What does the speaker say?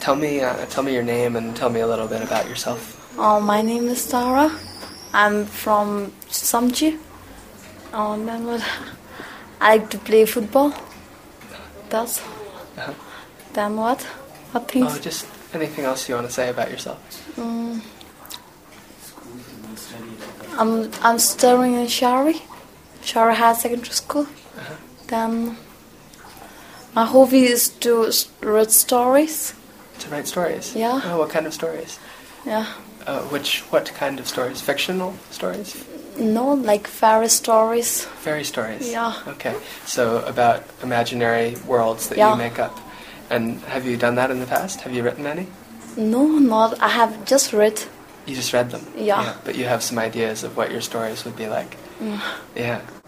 Tell me your name and tell me a little bit about yourself. My name is Tara. I'm from Samji. Then what? I like to play football. That's. Uh-huh. Then what? What things? Oh, just anything else you want to say about yourself? I'm studying in Shari High Secondary School. Uh-huh. Then my hobby is to read stories. To write stories? Yeah. Oh, what kind of stories? Yeah. What kind of stories? Fictional stories? No, like fairy stories. Fairy stories? Yeah. Okay. So about imaginary worlds that Yeah. you make up. And have you done that in the past? Have you written any? No, not. I have just read. You just read them? Yeah. But you have some ideas of what your stories would be like? Yeah.